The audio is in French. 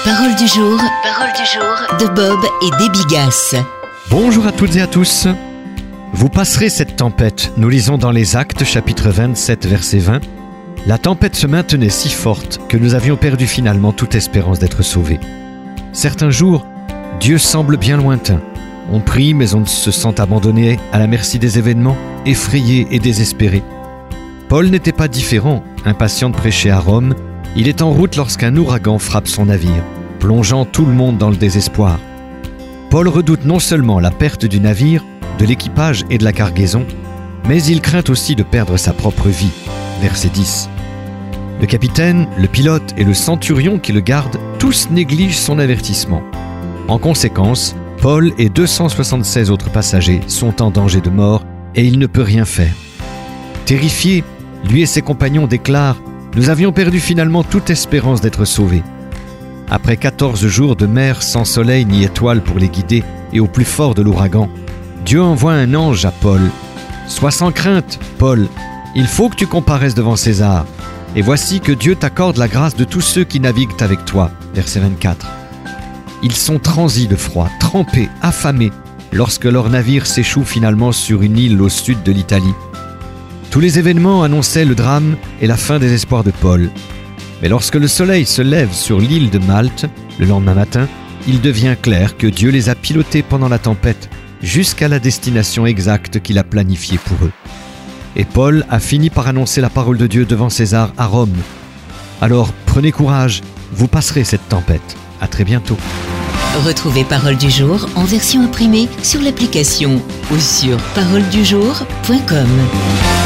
Parole du jour de Bob et Déby Gasse. Bonjour à toutes et à tous. Vous passerez cette tempête. Nous lisons dans les Actes, chapitre 27, verset 20. La tempête se maintenait si forte que nous avions perdu finalement toute espérance d'être sauvés. Certains jours, Dieu semble bien lointain. On prie, mais on se sent abandonné à la merci des événements, effrayé et désespéré. Paul n'était pas différent. Impatient de prêcher à Rome, il est en route lorsqu'un ouragan frappe son navire, plongeant tout le monde dans le désespoir. Paul redoute non seulement la perte du navire, de l'équipage et de la cargaison, mais il craint aussi de perdre sa propre vie. Verset 10. Le capitaine, le pilote et le centurion qui le gardent, tous négligent son avertissement. En conséquence, Paul et 276 autres passagers sont en danger de mort et il ne peut rien faire. Terrifié, lui et ses compagnons déclarent « Nous avions perdu finalement toute espérance d'être sauvés ». Après 14 jours de mer sans soleil ni étoile pour les guider et au plus fort de l'ouragan, Dieu envoie un ange à Paul. « Sois sans crainte, Paul, il faut que tu comparaisses devant César. Et voici que Dieu t'accorde la grâce de tous ceux qui naviguent avec toi. » Verset 24. Ils sont transis de froid, trempés, affamés, lorsque leur navire s'échoue finalement sur une île au sud de l'Italie. Tous les événements annonçaient le drame et la fin des espoirs de Paul. Mais lorsque le soleil se lève sur l'île de Malte, le lendemain matin, il devient clair que Dieu les a pilotés pendant la tempête jusqu'à la destination exacte qu'il a planifiée pour eux. Et Paul a fini par annoncer la parole de Dieu devant César à Rome. Alors prenez courage, vous passerez cette tempête. À très bientôt. Retrouvez Parole du jour en version imprimée sur l'application ou sur paroledujour.com.